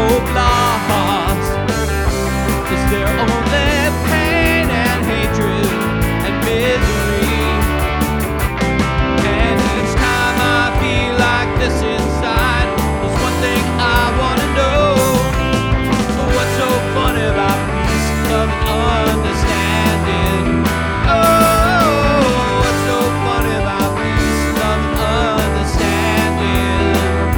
hope lost? Is there only pain and hatred and misery? And each time I feel like this inside, there's one thing I wanna know. What's so funny about peace, love, and understanding? Oh, what's so funny about peace, love, and understanding?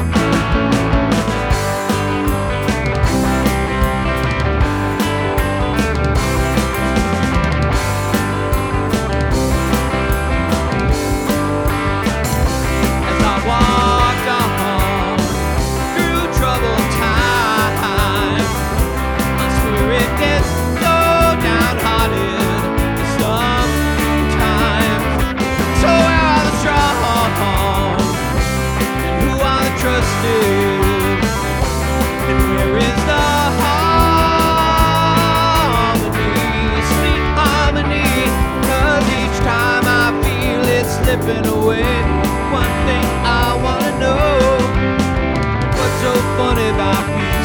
As I walked on through troubled times, my spirit gets so downhearted sometimes. So where are the strong? And who are the trusted? And where is the harmony, sweet harmony? 'Cause each time I feel it slipping away, one thing I wanna know. What's so funny about me?